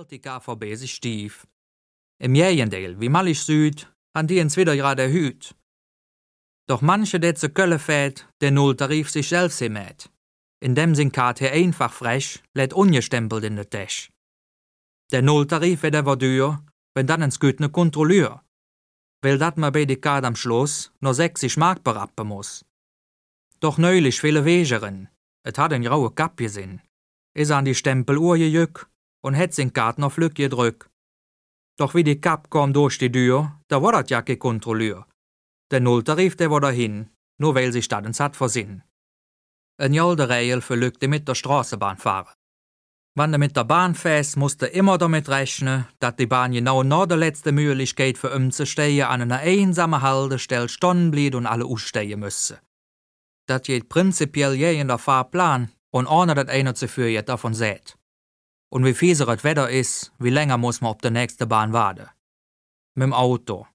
hält die KVB sich stief. Im Gegenteil, wie Malisch Süd, han die ins wieder gerade Hüt. Doch manche, der zu Kölle fährt, der Nulltarif sich selbst mäht. In dem sind Karte einfach frech, lädt ungestempelt in der Tasche. Der Nulltarif wird aber dür, wenn dann ins Gütne Kontrolleur. Weil dat ma bei die Karte am Schluss nur 60 Mark berappen muss. Doch neulich viele Wegeren, et hat ein graue Kapp gesehen, is an die Stempeluhr gejück und het sin Karte noch flück gedrückt. Doch wie die Kapp kam durch die Tür, da war dat ja kein Kontrolleur. Der Nulltarif, der war dahin, nur weil sich dat ins hat versinn. Ein jalde Regel für Lück, die mit der Straßenbahn fahren. Wenn du mit der Bahn fährst, musst du immer damit rechnen, dass die Bahn genau nach der letzten Möglichkeit für umzustehen an einer einsamen Haltestelle stehen bleibt und alle ausstehen müssen. Das geht prinzipiell je in der Fahrplan und ohne dass einer zuvor jetzt davon sieht. Und wie fieser das Wetter ist, wie länger muss man auf der nächste Bahn warten. Mit dem Auto.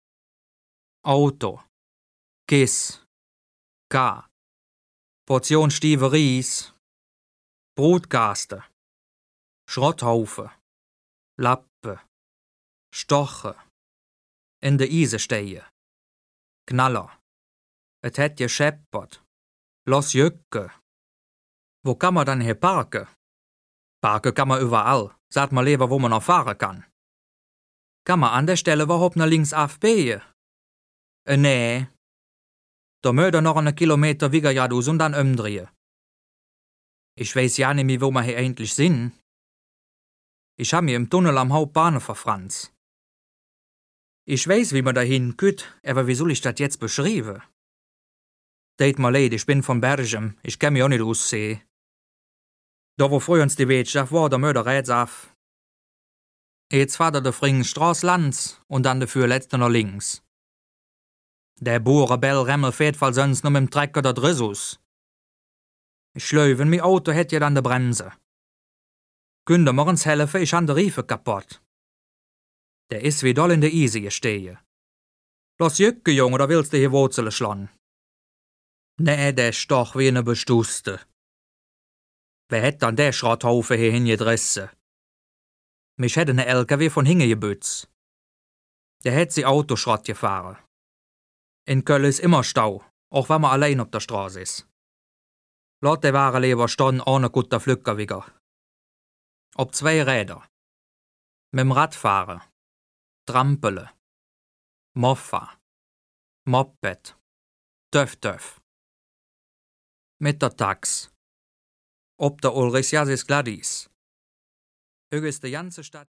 Kiss. K. Portion Stieve Ries. Brutgaste. Schrotthaufen. Lappe. Stoche. In de Eise stehe. Knaller. Et het gescheppert. Los Jücke. Wo kann man dann hier parken? Parken kann man überall. Sagt mal lieber, wo man noch fahren kann. Kann man an der Stelle überhaupt nach links abbiegen? Nee. Da möchte noch einen Kilometer wieder geradeaus und dann umdrehen. Ich weiß ja nicht mehr, wo wir hier eigentlich sind. Ich hab mir im Tunnel am Hauptbahnhof verfranst. Ich weiß, wie man dahin kütt, aber wie soll ich das jetzt beschreiben? Tät mal leid, ich bin von Bergem, ich kenn mich auch nicht aussehen. Da wo früher uns die Wirtschaft war, da möchte rechts auf. Jetzt fährt der Fringenstraße lands und dann dafür letzte noch links. Der Boerenbell Remmel fährt fall sonst nur mit dem Trecker der Drissus. Ich schleuven, mi Auto hätt ja dann de Bremse. Könnt ihr morgens helfen, ich han de Riefe kaputt. Der is wie doll in der Eise gestehe. Los Jücke, Junge, oder willst du hier Wurzeln schlagen? Nee, der ist doch wie ne Bestuste. Wer hätt dann der Schrotthaufen hier hingedrissen? Mich hätte ne LKW von hinge gebützt. Der hätt sie Autoschrott gefahren. In Köln ist immer Stau, auch wenn man allein auf der Straße ist. Lot der Ware lieber stehen ohne guter Flücker wieder. Ob 2 Räder. Mit'm Radfahren. Trampele. Moffa. Moped. Töff. Mit der Tax. Ob der Ulrichsjas ist Gladys. Ist die ganze Stadt